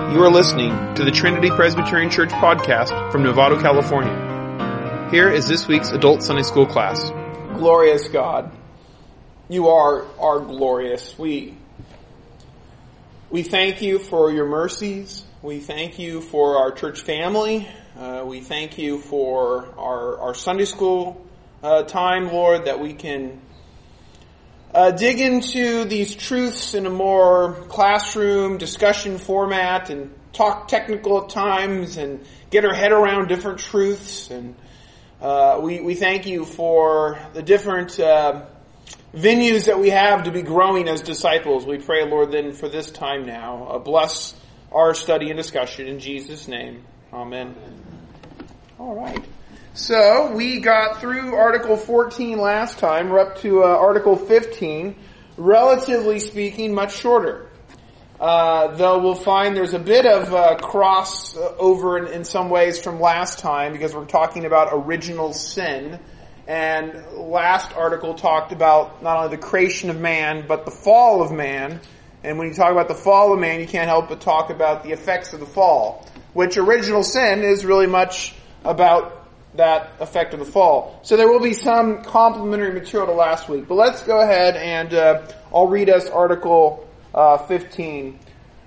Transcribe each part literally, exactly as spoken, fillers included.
You are listening to the Trinity Presbyterian Church podcast from Novato, California. Here is this week's Adult Sunday School class. Glorious God, you are, are glorious. We, we thank you for your mercies. We thank you for our church family. Uh, we thank you for our, our Sunday school uh, time, Lord, that we can Uh, dig into these truths in a more classroom discussion format and talk technical at times and get our head around different truths. And uh, we, we thank you for the different uh, venues that we have to be growing as disciples. We pray, Lord, then for this time now. Uh, bless our study and discussion in Jesus' name. Amen. All right. So, we got through Article fourteen last time. We're up to uh, Article fifteen. Relatively speaking, much shorter. Uh, though we'll find there's a bit of uh, cross over in, in some ways from last time, because we're talking about original sin. And last article talked about not only the creation of man, but the fall of man. And when you talk about the fall of man, you can't help but talk about the effects of the fall. Which original sin is really much about that effect of the fall. So there will be some complementary material to last week. But let's go ahead and uh, I'll read us Article uh, fifteen.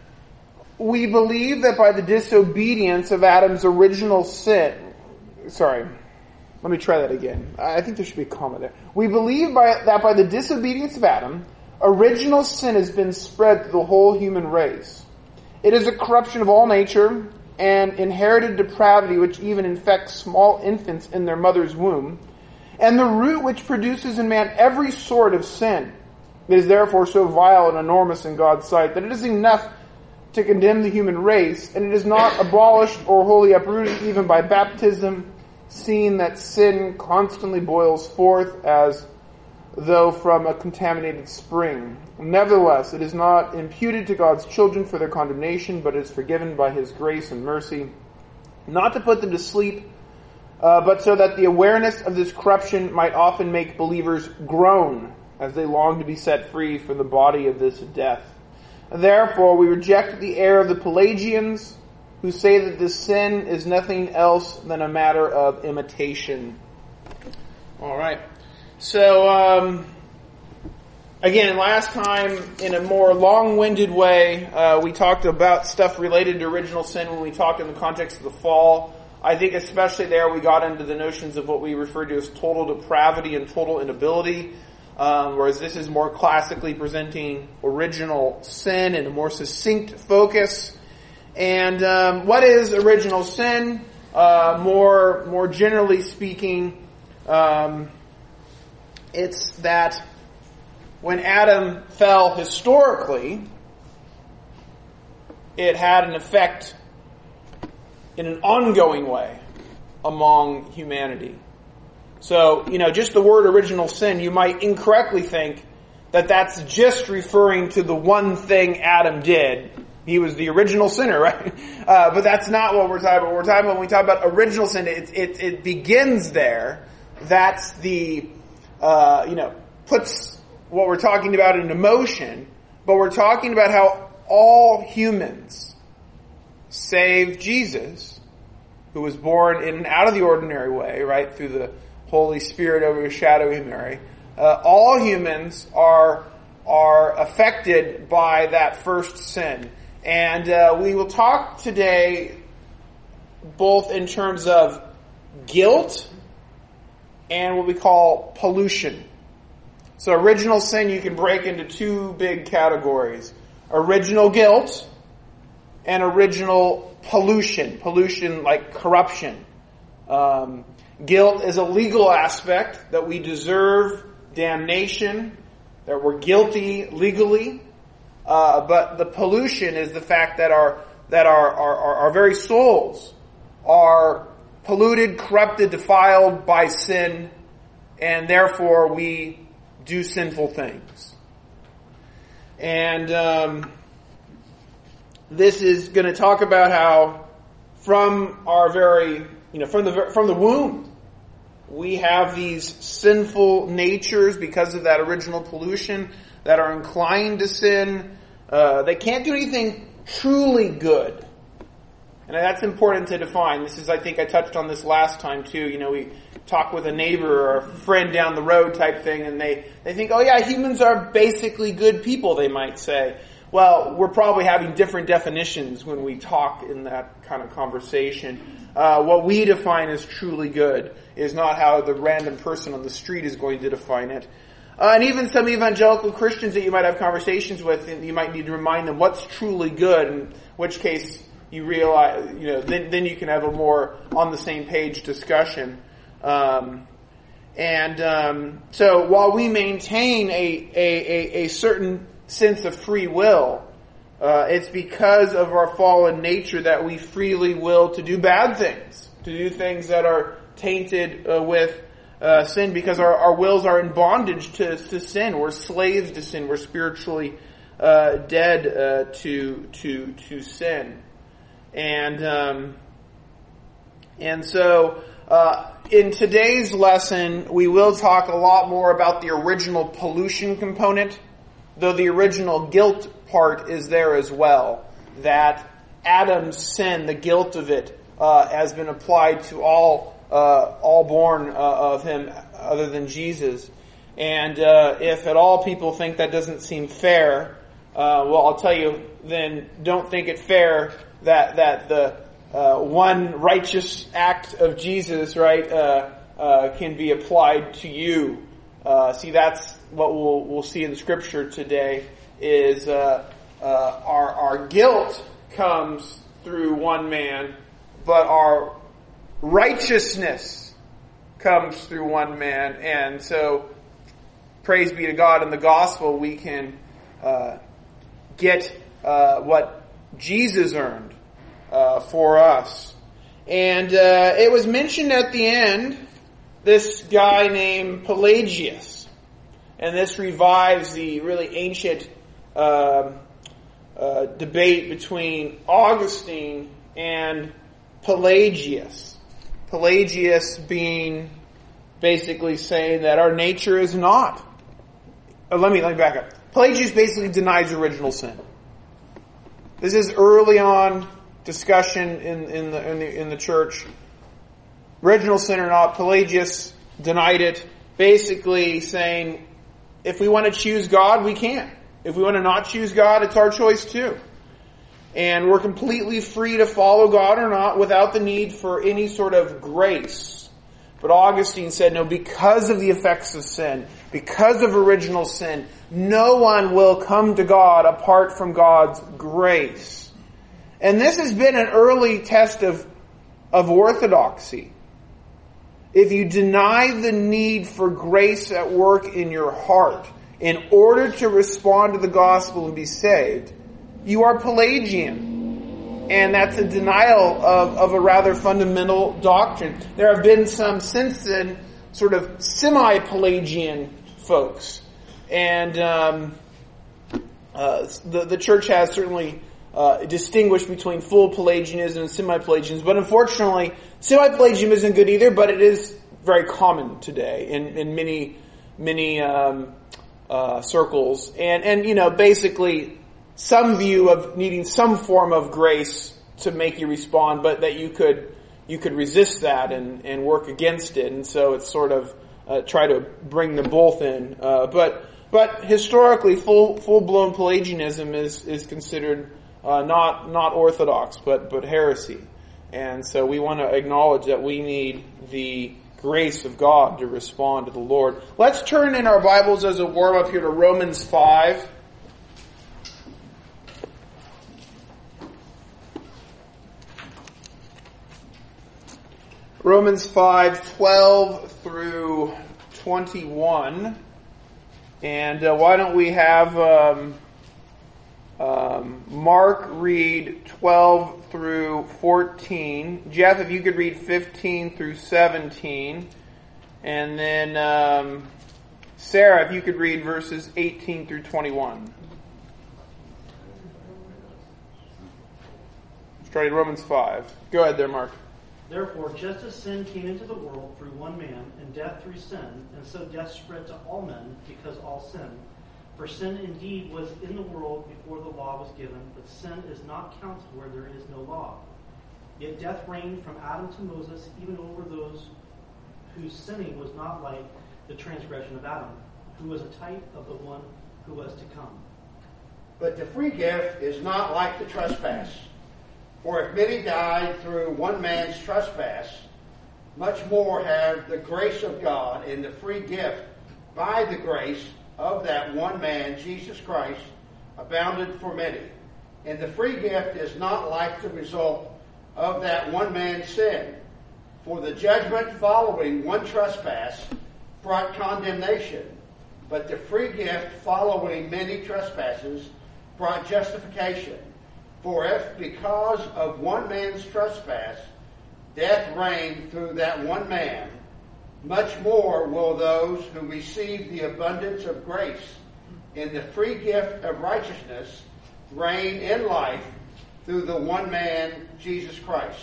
We believe that by the disobedience of Adam's original sin... Sorry, let me try that again. I think there should be a comma there. We believe by, that by the disobedience of Adam, original sin has been spread through the whole human race. It is a corruption of all nature and inherited depravity which even infects small infants in their mother's womb, and the root which produces in man every sort of sin. It is therefore so vile and enormous in God's sight that it is enough to condemn the human race, and it is not abolished or wholly uprooted even by baptism, seeing that sin constantly boils forth as though from a contaminated spring. Nevertheless, it is not imputed to God's children for their condemnation, but is forgiven by His grace and mercy, not to put them to sleep, uh, but so that the awareness of this corruption might often make believers groan as they long to be set free from the body of this death. Therefore, we reject the error of the Pelagians, who say that this sin is nothing else than a matter of imitation. All right. So, um, again, last time, in a more long-winded way, uh, we talked about stuff related to original sin when we talked in the context of the fall. I think especially there we got into the notions of what we refer to as total depravity and total inability, um, whereas this is more classically presenting original sin in a more succinct focus. And um, what is original sin? Uh, more, more generally speaking, um, it's that when Adam fell historically, it had an effect in an ongoing way among humanity. So, you know, just the word original sin, you might incorrectly think that that's just referring to the one thing Adam did. He was the original sinner, right? Uh, but that's not what we're talking about. We're talking about when we talk about original sin, it, it, it begins there. That's the... Uh, you know, puts what we're talking about into motion, but we're talking about how all humans, save Jesus, who was born in an out of the ordinary way, right, through the Holy Spirit overshadowing Mary, uh, all humans are are affected by that first sin. And uh, we will talk today both in terms of guilt and what we call pollution. So original sin you can break into two big categories. Original guilt and original pollution. Pollution like corruption. Um, guilt is a legal aspect that we deserve damnation, that we're guilty legally. Uh, but the pollution is the fact that our that our, our, our very souls are polluted, corrupted, defiled by sin, and therefore we do sinful things. And um, this is going to talk about how from our very, you know, from the from the womb, we have these sinful natures because of that original pollution that are inclined to sin. Uh, they can't do anything truly good. And that's important to define. This is, I think I touched on this last time too. You know, we talk with a neighbor or a friend down the road type thing, and they, they think, oh yeah, humans are basically good people, they might say. Well, we're probably having different definitions when we talk in that kind of conversation. Uh, what we define as truly good is not how the random person on the street is going to define it. Uh, and even some evangelical Christians that you might have conversations with, and you might need to remind them what's truly good, in which case you realize, you know, then, then you can have a more on the same page discussion. Um, and um, so while we maintain a, a, a, a certain sense of free will, uh, it's because of our fallen nature that we freely will to do bad things, to do things that are tainted uh, with uh, sin, because our, our wills are in bondage to, to sin. We're slaves to sin. We're spiritually uh, dead uh, to to to sin, and um, and so uh, in today's lesson we will talk a lot more about the original pollution component, though the original guilt part is there as well. That Adam's sin, the guilt of it, uh, has been applied to all. Uh, all born uh, of him other than Jesus. And uh, if at all people think that doesn't seem fair, uh, well, I'll tell you, then don't think it fair that that the uh, one righteous act of Jesus, right, uh, uh, can be applied to you. Uh, see, that's what we'll we'll see in Scripture today, is uh, uh, our our guilt comes through one man, but our righteousness comes through one man. And so, praise be to God, in the gospel we can uh, get uh, what Jesus earned uh, for us. And uh, it was mentioned at the end, this guy named Pelagius. And this revives the really ancient uh, uh, debate between Augustine and Pelagius. Pelagius being basically saying that our nature is not. Uh, let me let me back up. Pelagius basically denies original sin. This is early on discussion in, in the in the in the church. Original sin or not, Pelagius denied it, basically saying if we want to choose God, we can. If we want to not choose God, it's our choice too. And we're completely free to follow God or not without the need for any sort of grace. But Augustine said, no, because of the effects of sin, because of original sin, no one will come to God apart from God's grace. And this has been an early test of, of orthodoxy. If you deny the need for grace at work in your heart in order to respond to the gospel and be saved, you are Pelagian. And that's a denial of, of a rather fundamental doctrine. There have been some since then sort of semi-Pelagian folks. And um, uh, the, the church has certainly uh, distinguished between full Pelagianism and semi-Pelagianism. But unfortunately, semi-Pelagianism isn't good either, but it is very common today in, in many, many um, uh, circles. And, and, you know, basically some view of needing some form of grace to make you respond, but that you could you could resist that and, and work against it. And so it's sort of uh, try to bring them both in. Uh, but but historically, full full blown Pelagianism is is considered uh, not not orthodox, but but heresy. And so we want to acknowledge that we need the grace of God to respond to the Lord. Let's turn in our Bibles as a warm up here to Romans five. Romans five, twelve through twenty-one. And uh, why don't we have um, um, Mark read twelve through fourteen. Jeff, if you could read fifteen through seventeen. And then um, Sarah, if you could read verses eighteen through twenty-one. Starting Romans five. Go ahead there, Mark. Therefore, just as sin came into the world through one man, and death through sin, and so death spread to all men because all sinned. For sin indeed was in the world before the law was given, but sin is not counted where there is no law. Yet death reigned from Adam to Moses, even over those whose sinning was not like the transgression of Adam, who was a type of the one who was to come. But the free gift is not like the trespass. For if many died through one man's trespass, much more have the grace of God and the free gift by the grace of that one man, Jesus Christ, abounded for many. And the free gift is not like the result of that one man's sin. For the judgment following one trespass brought condemnation, but the free gift following many trespasses brought justification. For if because of one man's trespass death reigned through that one man, much more will those who receive the abundance of grace and the free gift of righteousness reign in life through the one man, Jesus Christ.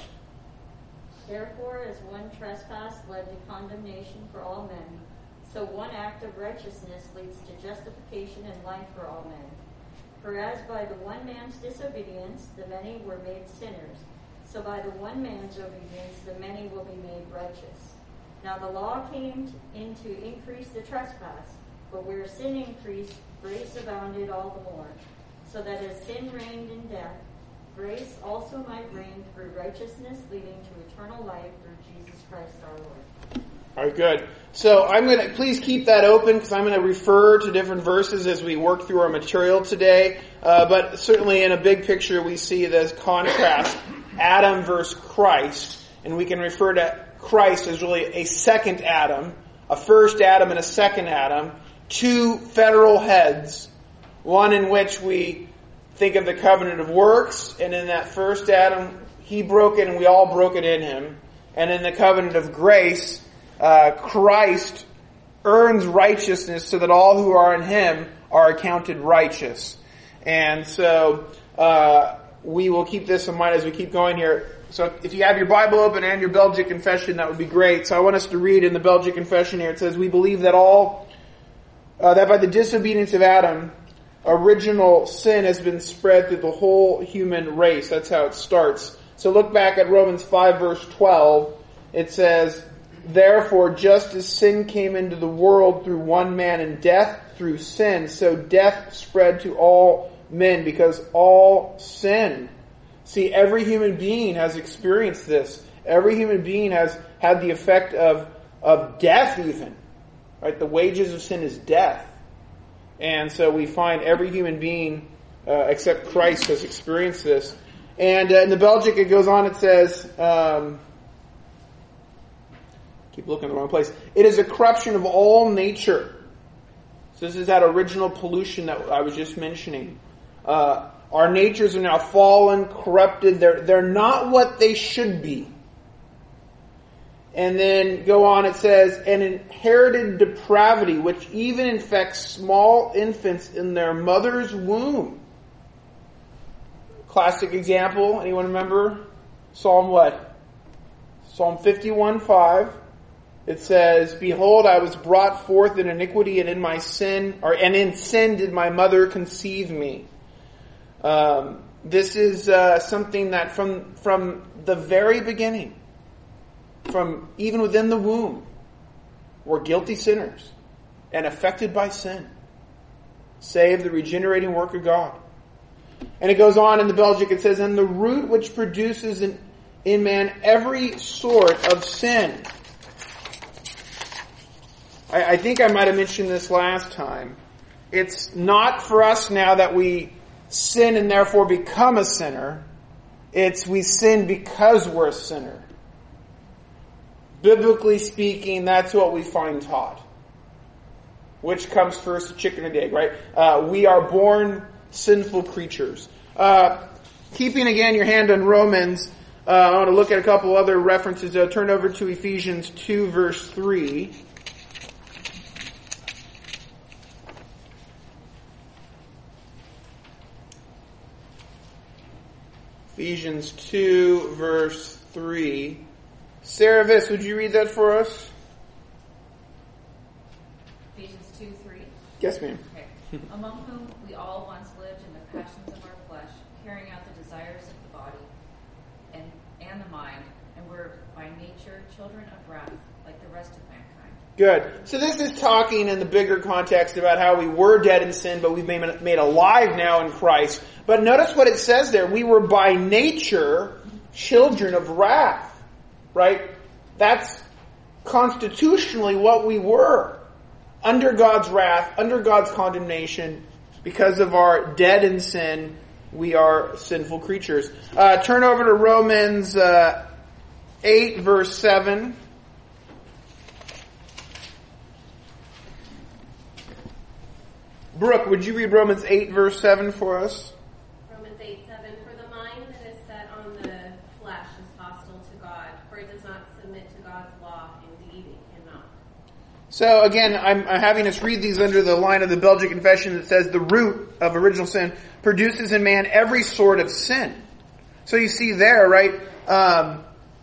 Therefore, as one trespass led to condemnation for all men, so one act of righteousness leads to justification and life for all men. For as by the one man's disobedience the many were made sinners, so by the one man's obedience the many will be made righteous. Now the law came in to increase the trespass, but where sin increased, grace abounded all the more, so that as sin reigned in death, grace also might reign through righteousness, leading to eternal life through Jesus Christ our Lord. All right, good. So I'm going to, please keep that open because I'm going to refer to different verses as we work through our material today. Uh, but certainly in a big picture we see this contrast, Adam versus Christ. And we can refer to Christ as really a second Adam, a first Adam and a second Adam, two federal heads, one in which we think of the covenant of works, and in that first Adam, he broke it and we all broke it in him. And in the covenant of grace, uh, Christ earns righteousness so that all who are in him are accounted righteous. And so uh, we will keep this in mind as we keep going here. So if you have your Bible open and your Belgic Confession, that would be great. So I want us to read in the Belgic Confession here. It says, we believe that all, uh, that by the disobedience of Adam, original sin has been spread through the whole human race. That's how it starts. So look back at Romans five verse twelve. It says, therefore, just as sin came into the world through one man and death through sin, so death spread to all men because all sinned. See, every human being has experienced this. Every human being has had the effect of, of death even. Right? The wages of sin is death. And so we find every human being uh, except Christ has experienced this. And uh, in the Belgic it goes on, it says, um, keep looking in the wrong place. It is a corruption of all nature. So this is that original pollution that I was just mentioning. Uh, our natures are now fallen, corrupted. They're, they're not what they should be. And then go on, it says, an inherited depravity, which even infects small infants in their mother's womb. Classic example, anyone remember? Psalm what? Psalm fifty-one five. It says, behold, I was brought forth in iniquity, and in my sin, or and in sin did my mother conceive me. Um, this is uh, something that from from the very beginning, from even within the womb, we're guilty sinners and affected by sin, save the regenerating work of God. And it goes on in the Belgic, it says, and the root which produces in, in man every sort of sin. I, I think I might have mentioned this last time. It's not for us now that we sin and therefore become a sinner. It's we sin because we're a sinner. Biblically speaking, that's what we find taught. Which comes first, the chicken and egg, right? Uh, we are born sinful creatures. Uh, keeping again your hand on Romans, uh, I want to look at a couple other references. Uh, turn over to Ephesians two verse three. Ephesians two verse three. Sarah Viss, would you read that for us? Ephesians two three. Yes, ma'am. Okay. Among whom we all once lived in the passions of our flesh, carrying out the desires of the body, and, and the mind, and we're by nature children of wrath, like the rest of mankind. Good. So this is talking in the bigger context about how we were dead in sin, but we've been made alive now in Christ. But notice what it says there. We were by nature children of wrath. Right? That's constitutionally what we were. Under God's wrath, under God's condemnation, because of our dead in sin, we are sinful creatures. Uh, turn over to Romans uh, eight, verse seven. Brooke, would you read Romans eight, verse seven for us? Romans eight, seven. For the mind that is set on the flesh is hostile to God, for it does not submit to God's law. Indeed, it cannot. So again, I'm, I'm having us read these under the line of the Belgic Confession that says the root of original sin produces in man every sort of sin. So you see there, right, um,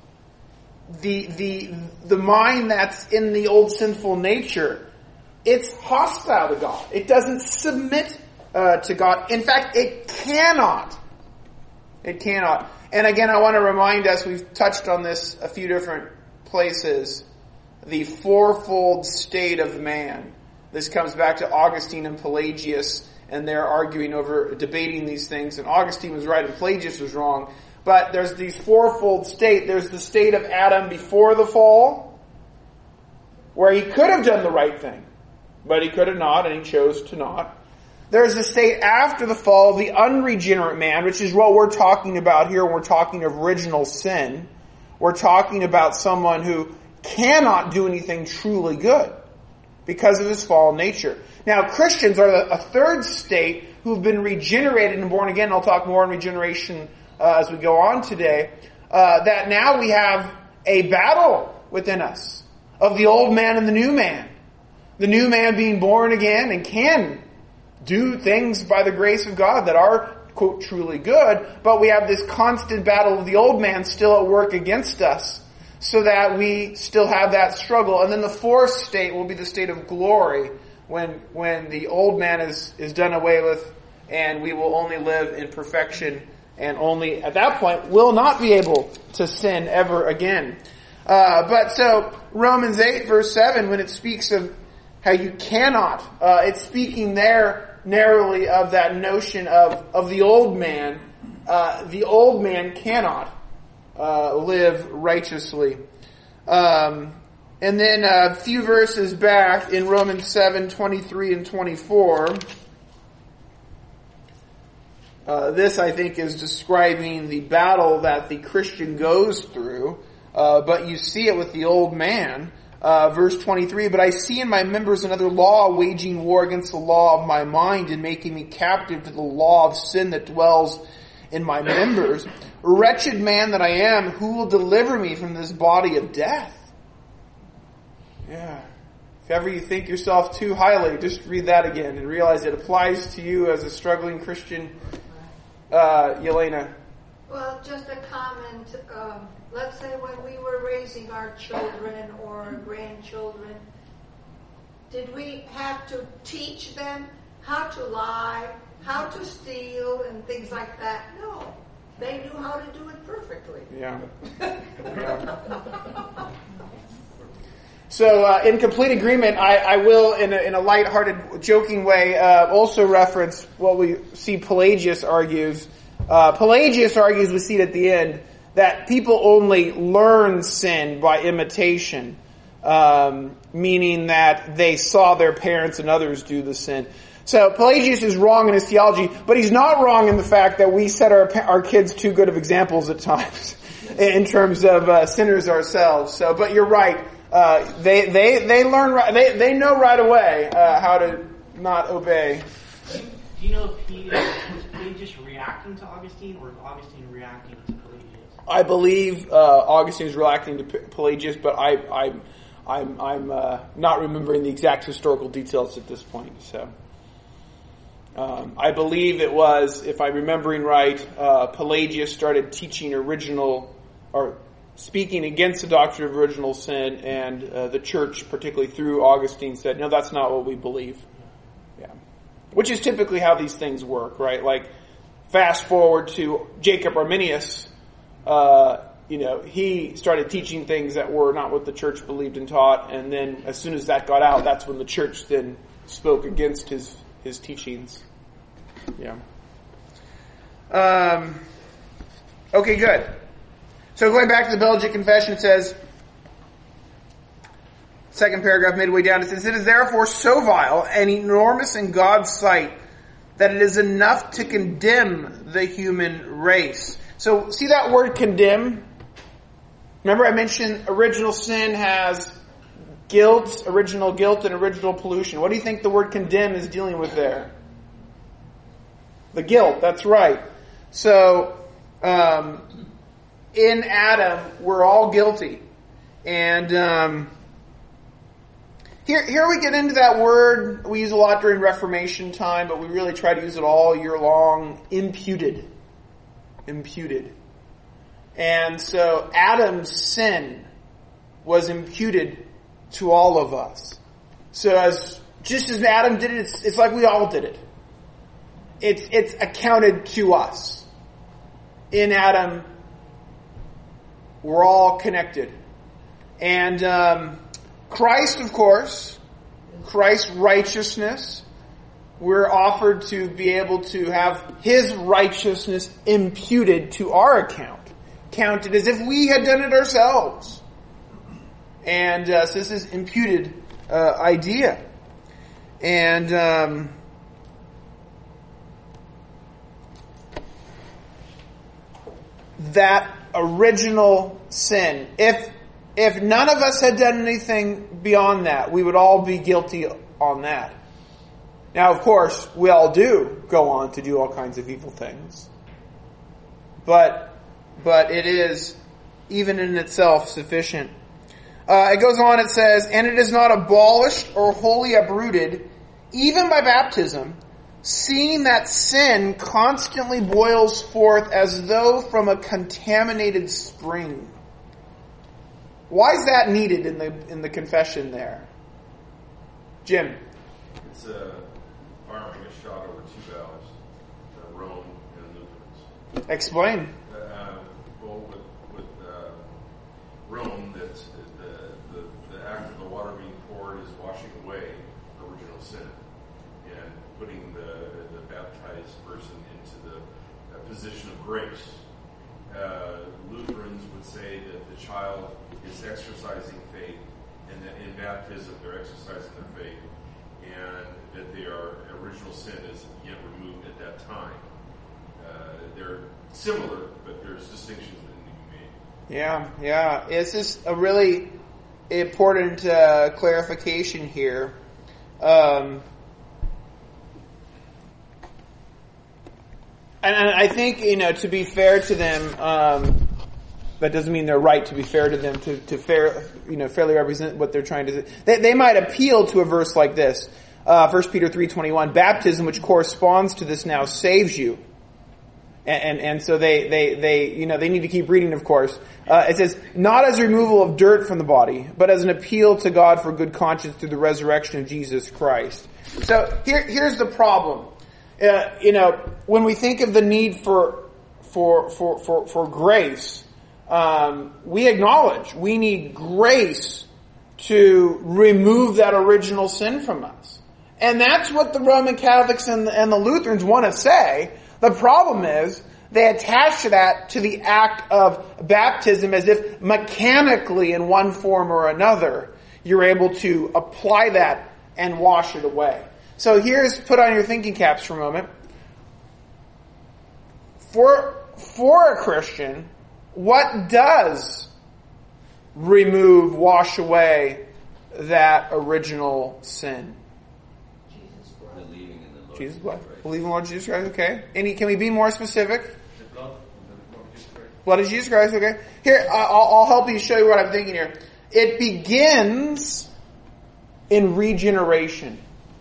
the the the mind that's in the old sinful nature, it's hostile to God. It doesn't submit uh, to God. In fact, it cannot. It cannot. And again, I want to remind us, we've touched on this a few different places, the fourfold state of man. This comes back to Augustine and Pelagius, and they're arguing over, debating these things, and Augustine was right and Pelagius was wrong. But there's these fourfold state. There's the state of Adam before the fall, where he could have done the right thing, but he could have not, and he chose to not. There's the state after the fall of the unregenerate man, which is what we're talking about here when we're talking of original sin. We're talking about someone who cannot do anything truly good because of his fallen nature. Now, Christians are a third state who've been regenerated and born again. I'll talk more on regeneration uh, as we go on today. Uh, that now we have a battle within us of the old man and the new man. The new man being born again and can do things by the grace of God that are, quote, truly good, but we have this constant battle of the old man still at work against us, so that we still have that struggle. And then the fourth state will be the state of glory, when when the old man is, is done away with, and we will only live in perfection, and only at that point will not be able to sin ever again. Uh, but so, Romans eight, verse seven, when it speaks of how you cannot, uh, it's speaking there narrowly of that notion of, of the old man. Uh, the old man cannot uh, live righteously. Um, and then a few verses back in Romans seven, twenty-three and twenty-four, uh, this I think is describing the battle that the Christian goes through, uh, but you see it with the old man. Uh, verse twenty-three, but I see in my members another law waging war against the law of my mind and making me captive to the law of sin that dwells in my members. Wretched man that I am, who will deliver me from this body of death? Yeah. If ever you think yourself too highly, just read that again and realize it applies to you as a struggling Christian. Uh, Yelena. Well, just a comment. Um, let's say when we were raising our children or grandchildren, did we have to teach them how to lie, how to steal, and things like that? No. They knew how to do it perfectly. Yeah. yeah. So, uh, in complete agreement, I, I will, in a, in a lighthearted, joking way, uh, also reference what we see Pelagius argues. Uh, Pelagius argues, we see it at the end, that people only learn sin by imitation, um, meaning that they saw their parents and others do the sin. So Pelagius is wrong in his theology, but he's not wrong in the fact that we set our our kids too good of examples at times in terms of uh, sinners ourselves. So, but you're right. Uh, they they they learn right, they they know right away uh, how to not obey. Do you know if he was Pelagius reacting to Augustine, or is Augustine reacting to Pelagius? I believe uh, Augustine is reacting to Pelagius, but I I'm I'm I'm uh, not remembering the exact historical details at this point. So. Um, I believe it was, if I'm remembering right, uh, Pelagius started teaching original, or speaking against the doctrine of original sin, and uh, the church, particularly through Augustine, said, no, that's not what we believe. Yeah, which is typically how these things work, right? Like, fast forward to Jacob Arminius, uh, you know, he started teaching things that were not what the church believed and taught, and then as soon as that got out, that's when the church then spoke against his his teachings. Yeah. Um. Okay, good. So going back to the Belgic Confession, it says, second paragraph midway down, it says, "It is therefore so vile and enormous in God's sight that it is enough to condemn the human race." So see that word condemn? Remember I mentioned original sin has guilt, original guilt, and original pollution. What do you think the word condemn is dealing with there? The guilt, that's right. So, um, in Adam, we're all guilty. And um, here, here we get into that word we use a lot during Reformation time, but we really try to use it all year long, imputed. Imputed. And so Adam's sin was imputed to all of us. So as just as Adam did it, it's, it's like we all did it. It's it's accounted to us. In Adam, we're all connected. And um, Christ, of course, Christ's righteousness, we're offered to be able to have His righteousness imputed to our account. Counted as if we had done it ourselves. And uh, so this is imputed uh, idea. And um, that original sin, if if none of us had done anything beyond that, we would all be guilty on that. Now, of course, we all do go on to do all kinds of evil things. But but it is, even in itself, sufficient. Uh, it goes on, it says, "And it is not abolished or wholly uprooted, even by baptism, seeing that sin constantly boils forth as though from a contaminated spring." Why is that needed in the in the confession there? Jim? It's uh, firing a shot over two valleys, uh, Rome and Lutherans. Explain. Uh, well, with, with uh, Rome, that's the, the the act of the water being poured is washing away original sin and putting the the baptized person into the uh, position of grace. Uh, Lutherans would say that the child is exercising faith, and that in baptism they're exercising their faith, and that their original sin is yet removed at that time. Uh, they're similar, but there's distinctions that need to be made. Yeah, yeah. It's just a really important uh, clarification here. Um, and, and I think, you know, to be fair to them, um, that doesn't mean they're right to be fair to them, to, to fair, you know, fairly represent what they're trying to do. They, they might appeal to a verse like this. Uh, First Peter three twenty-one, "Baptism, which corresponds to this now, saves you." And, and, and so they, they, they, you know, they need to keep reading, of course. Uh, it says, "Not as removal of dirt from the body, but as an appeal to God for good conscience through the resurrection of Jesus Christ." So here, here's the problem. Uh, you know, when we think of the need for, for, for, for, for grace, Um, we acknowledge we need grace to remove that original sin from us. And that's what the Roman Catholics and the, and the Lutherans want to say. The problem is they attach that to the act of baptism as if mechanically in one form or another you're able to apply that and wash it away. So here's, put on your thinking caps for a moment. For, for a Christian, what does remove, wash away that original sin? Jesus' blood. Believing in the Lord. Jesus' blood. Believe in the Lord Jesus Christ, okay. Any, can we be more specific? The blood of the Lord Jesus Christ. Blood of Jesus Christ, okay. Here, I'll, I'll help you show you what I'm thinking here. It begins in regeneration.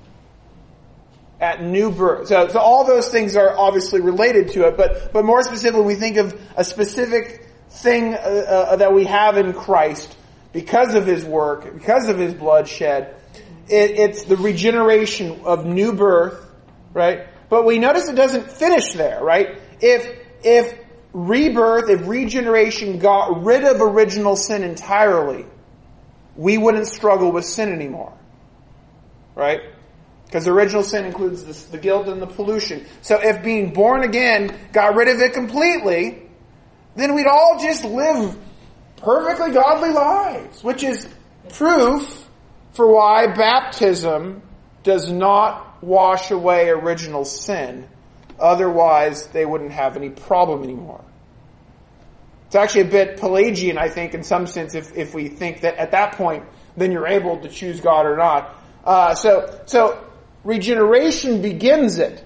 At new birth. So, so all those things are obviously related to it, but, but more specifically, we think of a specific thing uh, uh, that we have in Christ because of His work, because of His blood shed. It, it's the regeneration of new birth, right? But we notice it doesn't finish there, right? If, if rebirth, if regeneration got rid of original sin entirely, we wouldn't struggle with sin anymore. Right? Because original sin includes the, the guilt and the pollution. So if being born again got rid of it completely, then we'd all just live perfectly godly lives, which is proof for why baptism does not wash away original sin. Otherwise, they wouldn't have any problem anymore. It's actually a bit Pelagian, I think, in some sense, if, if we think that at that point, then you're able to choose God or not. Uh, so, so, regeneration begins it.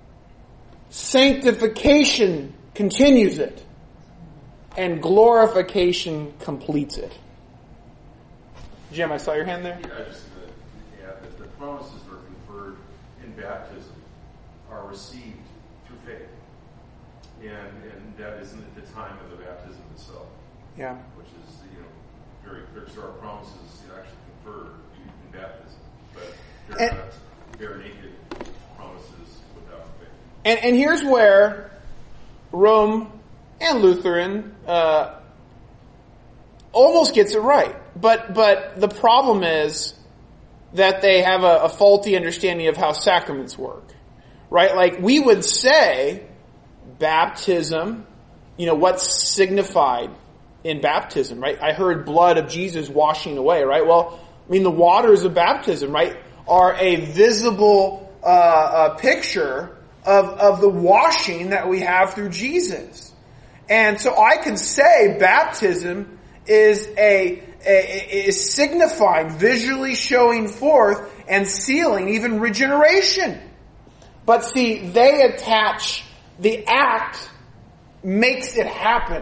Sanctification continues it. And glorification completes it. Jim, I saw your hand there. Yeah, I just uh, yeah, the, the promises that are conferred in baptism are received through faith, and and that isn't at the time of the baptism itself. Yeah, which is you know very clear. So our promises actually conferred in baptism, but they're and, not bare naked promises without faith. And and here's where Rome and Lutheran uh, almost gets it right. But but the problem is that they have a, a faulty understanding of how sacraments work. Right? Like we would say baptism, you know, what's signified in baptism, right? I heard blood of Jesus washing away, right? Well, I mean the waters of baptism, right, are a visible uh, uh, picture of, of the washing that we have through Jesus. And so I can say baptism is a, a is signifying, visually showing forth and sealing even regeneration. But see, they attach the act makes it happen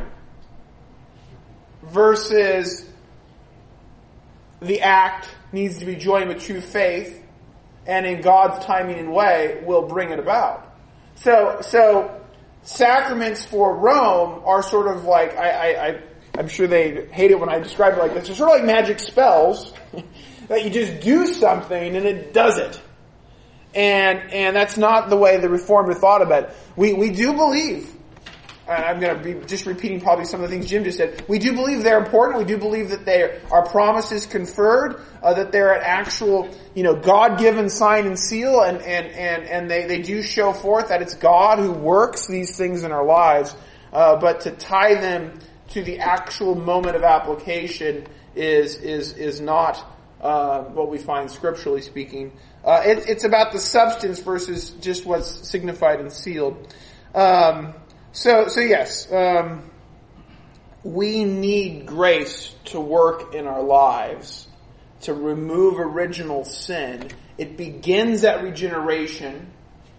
versus the act needs to be joined with true faith and in God's timing and way will bring it about. So, so sacraments for Rome are sort of like, I, I, I, I'm sure they hate it when I describe it like this. They're sort of like magic spells that you just do something and it does it. And, and that's not the way the Reformed have thought about it. We, we do believe, and I'm going to be just repeating probably some of the things Jim just said. We do believe they're important. We do believe that they are promises conferred, uh, that they're an actual, you know, God-given sign and seal, and, and, and, and they, they do show forth that it's God who works these things in our lives. Uh, but to tie them to the actual moment of application is, is, is not, uh, what we find scripturally speaking. Uh, it, it's about the substance versus just what's signified and sealed. Um, So, so yes, um, we need grace to work in our lives to remove original sin. It begins at regeneration.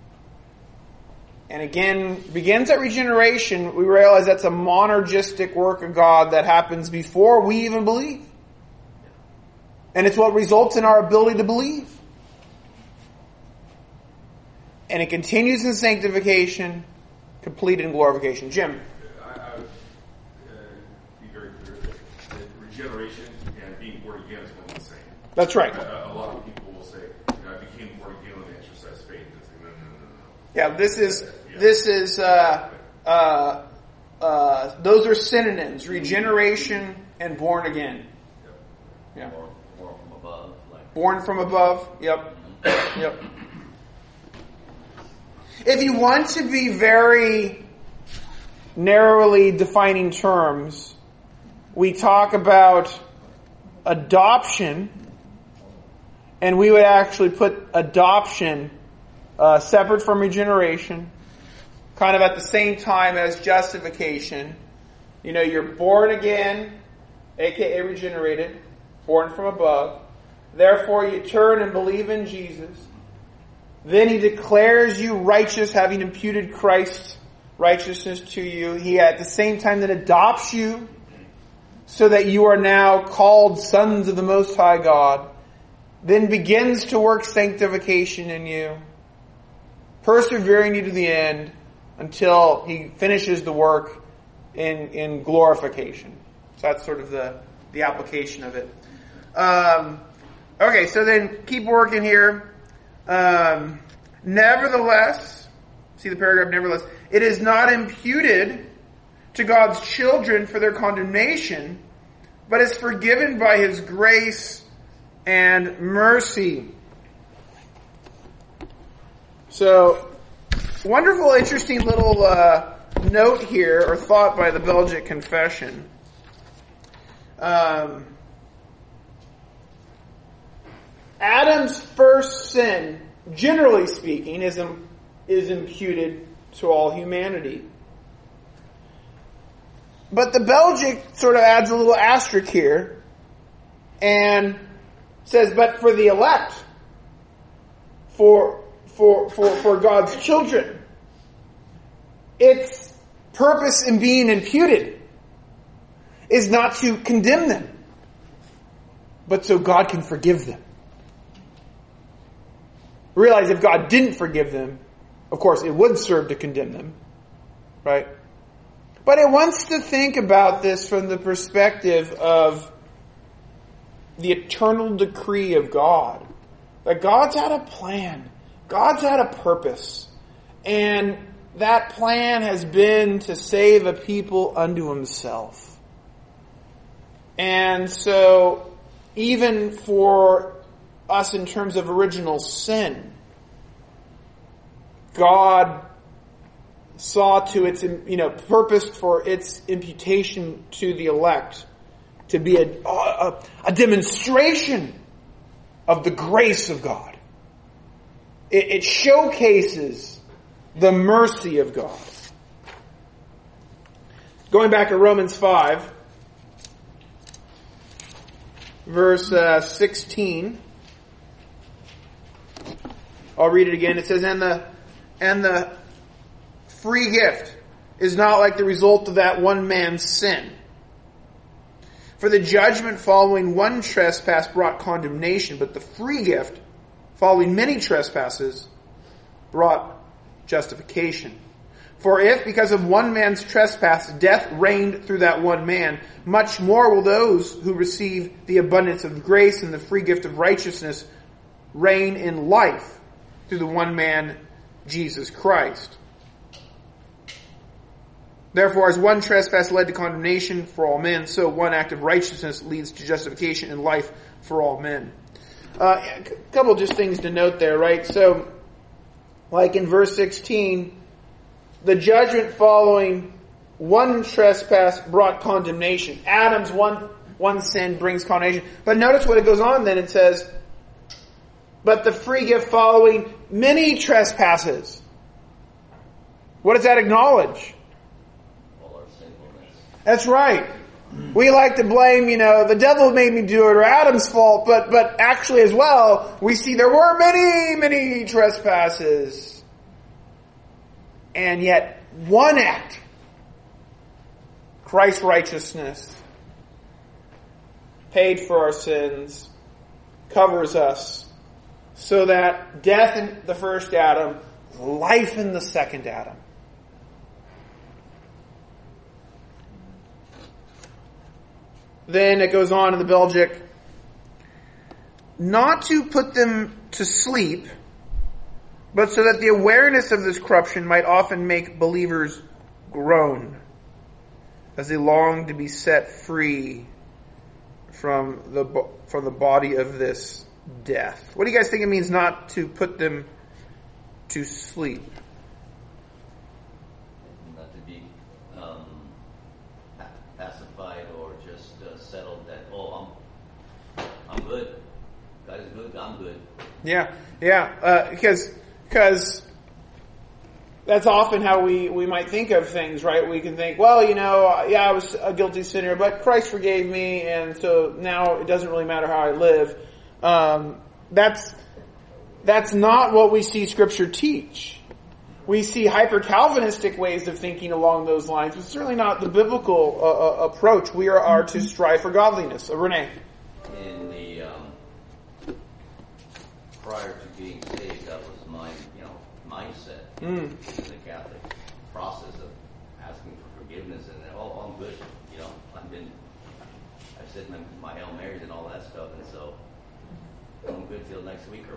And again, begins at regeneration. We realize that's a monergistic work of God that happens before we even believe. And it's what results in our ability to believe. And it continues in sanctification, completed in glorification. Jim? I, I would uh, be very clear that, that regeneration and being born again is one and the same. That's right. A, a lot of people will say, you know, I became born again when I exercised faith. It's like, no, no, no, no. Yeah, this is, yeah. this is, uh, uh, uh, those are synonyms. Regeneration and born again. Yep. Yeah. Born, born from above. Like. Born from above. Yep. Yep. If you want to be very narrowly defining terms, we talk about adoption, and we would actually put adoption uh, separate from regeneration, kind of at the same time as justification. You know, you're born again, aka regenerated, born from above. Therefore, you turn and believe in Jesus. Then he declares you righteous, having imputed Christ's righteousness to you. He at the same time then adopts you so that you are now called sons of the Most High God. Then begins to work sanctification in you, persevering you to the end until he finishes the work in, in glorification. So that's sort of the, the application of it. Um, okay, so then keep working here. Um, nevertheless, see the paragraph, nevertheless, it is not imputed to God's children for their condemnation, but is forgiven by His grace and mercy. So, wonderful, interesting little uh, note here, or thought by the Belgic Confession. Um, Adam's first sin, generally speaking, is, is imputed to all humanity. But the Belgic sort of adds a little asterisk here and says, but for the elect, for, for, for, for God's children, its purpose in being imputed is not to condemn them, but so God can forgive them. Realize if God didn't forgive them, of course, it would serve to condemn them, right? But it wants to think about this from the perspective of the eternal decree of God. That God's had a plan. God's had a purpose. And that plan has been to save a people unto Himself. And so, even for us in terms of original sin, God saw to its, you know, purposed for its imputation to the elect to be a, a, a demonstration of the grace of God. It, it showcases the mercy of God. Going back to Romans five, verse uh, sixteen. I'll read it again. It says, and the and the free gift is not like the result of that one man's sin. For the judgment following one trespass brought condemnation, but the free gift following many trespasses brought justification. For if, because of one man's trespass, death reigned through that one man, much more will those who receive the abundance of grace and the free gift of righteousness reign in life through the one man, Jesus Christ. Therefore, as one trespass led to condemnation for all men, so one act of righteousness leads to justification and life for all men. Uh, a couple just things to note there, right? So, like in verse sixteen, the judgment following one trespass brought condemnation. Adam's one, one sin brings condemnation. But notice what it goes on then. It says, but the free gift following many trespasses. What does that acknowledge? That's right. We like to blame, you know, the devil made me do it or Adam's fault, but, but actually as well, we see there were many, many trespasses. And yet, one act, Christ's righteousness, paid for our sins, covers us, so that death in the first Adam, life in the second Adam. Then it goes on in the Belgic, not to put them to sleep, but so that the awareness of this corruption might often make believers groan, as they long to be set free from the from the body of this death. What do you guys think it means not to put them to sleep? Not to be um, pacified or just uh, settled that, oh, I'm I'm good. God is good, I'm good. Yeah, yeah, uh, because because that's often how we, we might think of things, right? We can think, well, you know, yeah, I was a guilty sinner, but Christ forgave me, and so now it doesn't really matter how I live. Um, that's that's not what we see Scripture teach. We see hyper-Calvinistic ways of thinking along those lines, but certainly not the biblical uh, uh, approach. We are, are to strive for godliness. Uh, Renee? In the um, prior to being saved, that was my you know mindset Mm. in the Catholic process of asking for forgiveness and oh, I'm good. You know, I've been I've said my, my Hail Marys and all that stuff, and so I'm good till next week or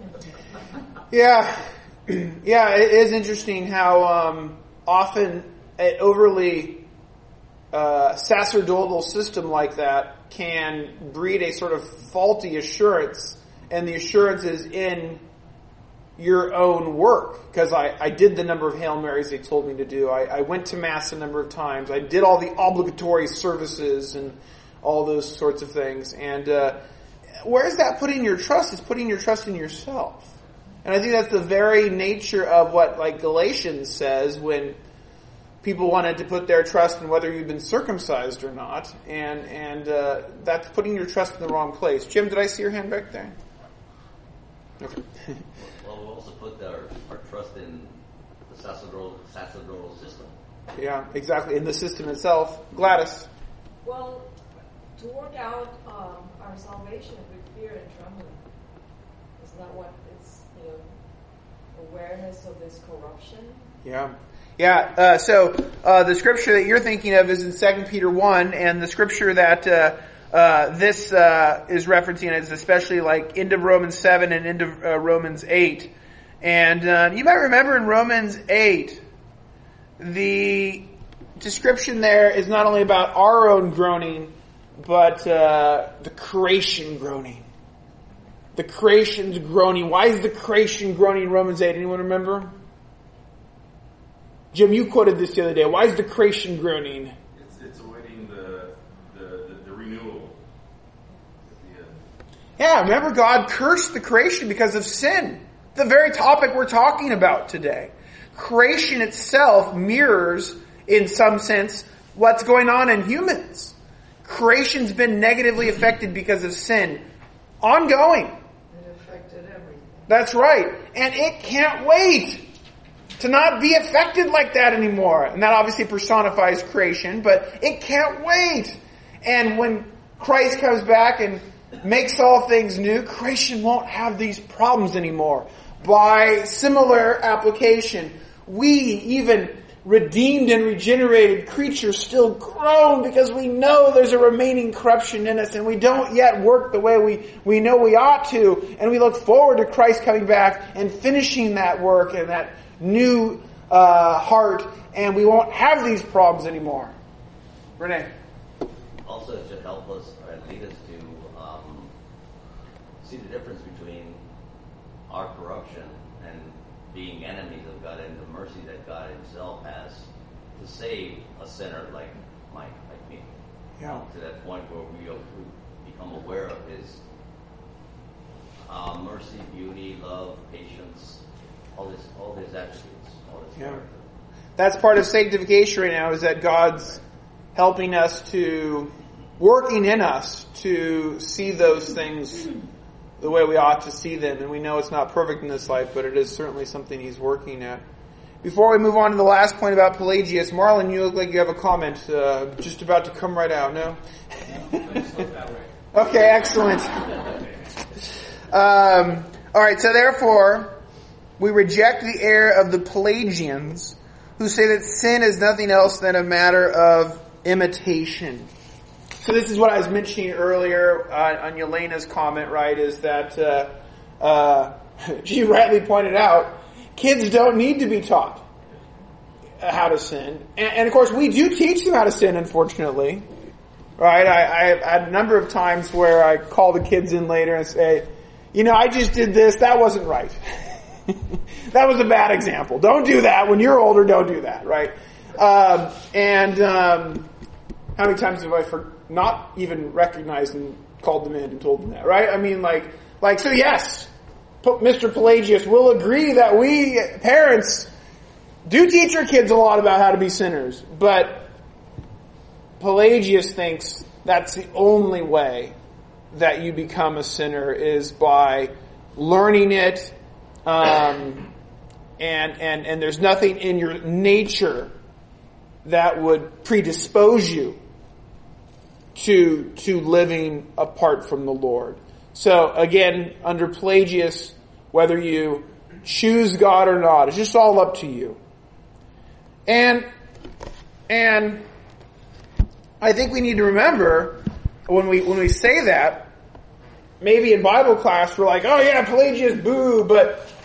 whatever. Yeah, yeah. It is interesting how um, often an overly uh, sacerdotal system like that can breed a sort of faulty assurance, and the assurance is in your own work, because I, I did the number of Hail Marys they told me to do. I, I went to Mass a number of times. I did all the obligatory services and all those sorts of things. And uh, where's that putting your trust? It's putting your trust in yourself. And I think that's the very nature of what like Galatians says when people wanted to put their trust in whether you've been circumcised or not. And, and uh, that's putting your trust in the wrong place. Jim, did I see your hand back there? Okay. Well, we also put our, our trust in the sacerdotal, sacerdotal system. Yeah, exactly. In the system itself. Gladys. Well, to work out um, our salvation with fear and trembling. Isn't that what it's, you know, awareness of this corruption? Yeah. Yeah, uh, so uh, the scripture that you're thinking of is in Second Peter one, and the scripture that uh, uh, this uh, is referencing is especially like into Romans seven and into uh, Romans eight. And uh, you might remember in Romans eight, the description there is not only about our own groaning, but uh, the creation groaning. The creation's groaning. Why is the creation groaning in Romans eight? Anyone remember? Jim, you quoted this the other day. Why is the creation groaning? It's, it's awaiting the, the, the, the renewal at the end. Yeah, remember God cursed the creation because of sin. The very topic we're talking about today. Creation itself mirrors, in some sense, what's going on in humans. Creation's been negatively affected because of sin. Ongoing. It affected everything. That's right. And it can't wait to not be affected like that anymore. And that obviously personifies creation, but it can't wait. And when Christ comes back and makes all things new, creation won't have these problems anymore. By similar application, we, even redeemed and regenerated creatures, still groan because we know there's a remaining corruption in us and we don't yet work the way we, we know we ought to. And we look forward to Christ coming back and finishing that work and that new uh, heart, and we won't have these problems anymore. Renee. Also, it should help us or lead us to um, see the difference between our corruption and being enemies of God and the mercy that God Himself has to save a sinner like Mike, like me. Yeah. To that point where we, we become aware of His uh, mercy, beauty, love, patience, all His, all His attributes, all His yeah. character. That's part of sanctification right now, is that God's helping us to, working in us to see those things the way we ought to see them. And we know it's not perfect in this life, but it is certainly something He's working at. Before we move on to the last point about Pelagius, Marlon, you look like you have a comment uh, just about to come right out, no? Okay, excellent. Um, all right, so therefore, we reject the error of the Pelagians, who say that sin is nothing else than a matter of imitation. So this is what I was mentioning earlier uh, on Yelena's comment, right, is that uh, uh, she rightly pointed out, kids don't need to be taught how to sin. And, and of course, we do teach them how to sin, unfortunately. Right? I, I've had a number of times where I call the kids in later and say, you know, I just did this, that wasn't right. That was a bad example. Don't do that. When you're older, don't do that, right? Um, and um, how many times have I for not even recognized and called them in and told them that, right? I mean, like, like so yes, Mister Pelagius will agree that we parents do teach our kids a lot about how to be sinners, but Pelagius thinks that's the only way that you become a sinner is by learning it, um, and and and there's nothing in your nature that would predispose you to to living apart from the Lord. So again, under Pelagius, whether you choose God or not, it's just all up to you. And and I think we need to remember when we when we say that, maybe in Bible class we're like, oh yeah, Pelagius, boo, but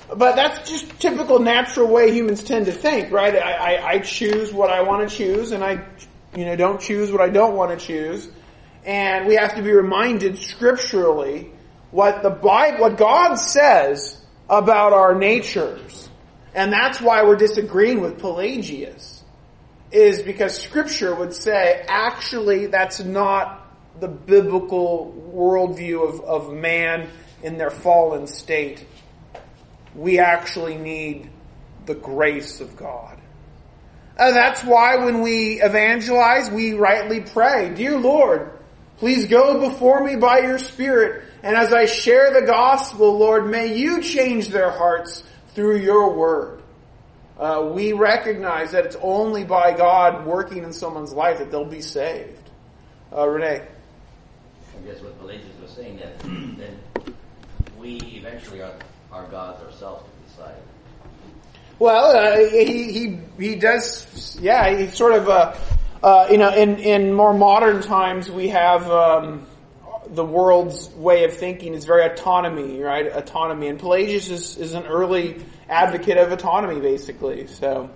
but that's just typical natural way humans tend to think, right? I, I, I choose what I want to choose, and I, you know, don't choose what I don't want to choose. And we have to be reminded scripturally what the Bible, what God says about our natures. And that's why we're disagreeing with Pelagius, is because Scripture would say, actually, that's not the biblical worldview of, of man in their fallen state. We actually need the grace of God. And that's why when we evangelize, we rightly pray, Dear Lord, please go before me by your Spirit, and as I share the gospel, Lord, may you change their hearts through your word. Uh, we recognize that it's only by God working in someone's life that they'll be saved. Uh, Renee? I guess what Pelagius was saying, that then we eventually are, are gods ourselves to decide. Well, uh, he, he, he does, yeah, he sort of, uh, uh, you know, in, in more modern times we have, um, the world's way of thinking is very autonomy, right? Autonomy. And Pelagius is, is an early advocate of autonomy, basically. So,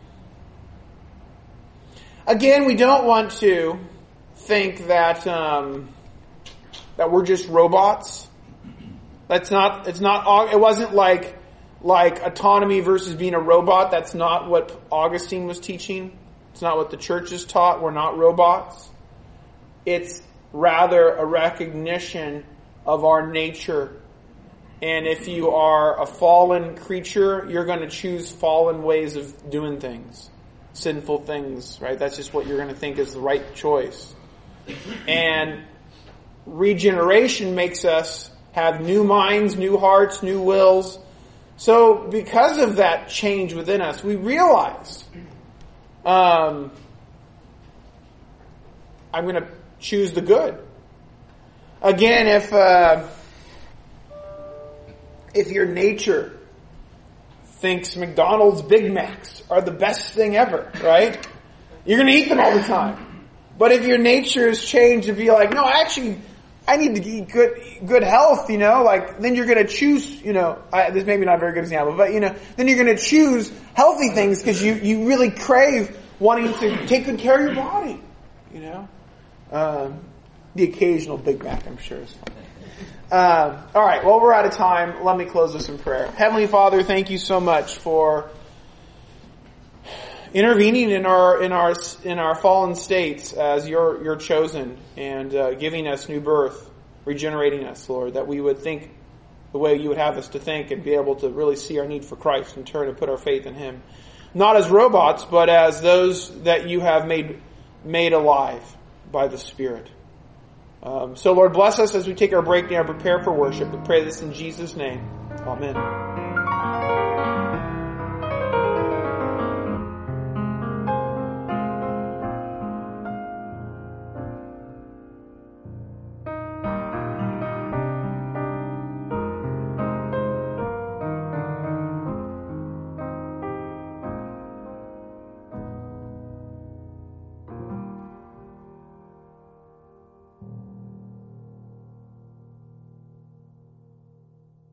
again, we don't want to think that, um, that we're just robots. That's not, it's not, it wasn't like, like autonomy versus being a robot. That's not what Augustine was teaching. It's not what the church has taught. We're not robots. It's rather a recognition of our nature. And if you are a fallen creature, you're going to choose fallen ways of doing things. Sinful things, right? That's just what you're going to think is the right choice. And regeneration makes us have new minds, new hearts, new wills. So because of that change within us, we realize, um, I'm going to choose the good. Again, if uh, if your nature thinks McDonald's Big Macs are the best thing ever, right? You're going to eat them all the time. But if your nature is changed to be like, no, actually, I need to eat good good health, you know, like, then you're going to choose, you know, I, this may be not a very good example, but, you know, then you're going to choose healthy things because you, you really crave wanting to take good care of your body, you know. Um, the occasional Big Mac, I'm sure, is fine. Um, all right, well, we're out of time. Let me close this in prayer. Heavenly Father, thank you so much for intervening in our in our in our fallen states as your your chosen, and uh, giving us new birth, regenerating us, Lord, that we would think the way you would have us to think and be able to really see our need for Christ and turn and put our faith in Him, not as robots, but as those that you have made made alive by the Spirit. Um, so, Lord, bless us as we take our break now and prepare for worship. We pray this in Jesus' name. Amen.